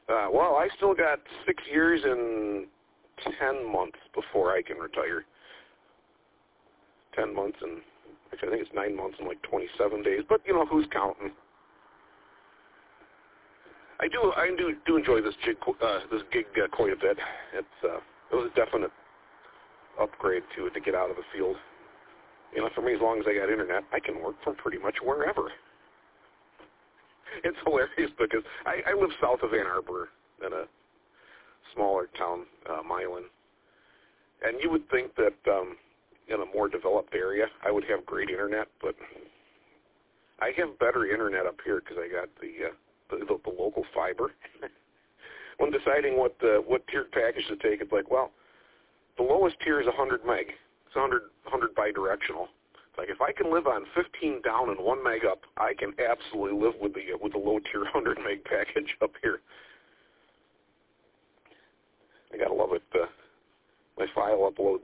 Well, I still got 6 years and 10 months before I can retire. 10 months and, actually I think it's 9 months and like 27 days, but you know, who's counting? I do enjoy this gig quite a bit. It was a definite upgrade to get out of the field. You know, for me, as long as I got internet, I can work from pretty much wherever. It's hilarious because I live south of Ann Arbor in a smaller town, Milan, and you would think that in a more developed area I would have great internet, but I have better internet up here because I got the local fiber. When deciding what tiered package to take, it's like, well, the lowest tier is 100 meg. It's 100 bidirectional. Like if I can live on 15 down and 1 meg up, I can absolutely live with the low tier 100 meg package up here. I gotta love it. My file uploads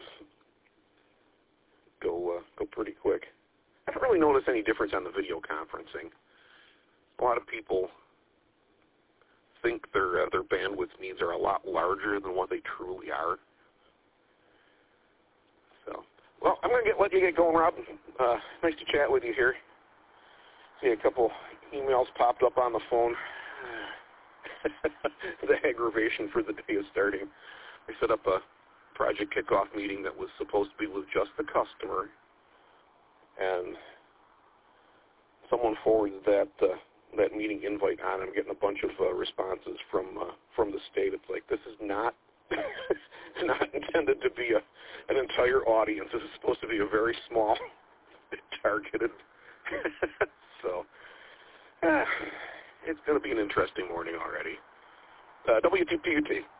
go pretty quick. I don't really notice any difference on the video conferencing. A lot of people think their bandwidth needs are a lot larger than what they truly are. So, well, I'm going to let you get going, Rob. Nice to chat with you here. See, a couple emails popped up on the phone. The aggravation for the day is starting. I set up a project kickoff meeting that was supposed to be with just the customer, and someone forwarded that meeting invite on. I'm getting a bunch of responses from the state. It's like, this is not not intended to be an entire audience. This is supposed to be a very small, targeted. So it's going to be an interesting morning already. W2PUT.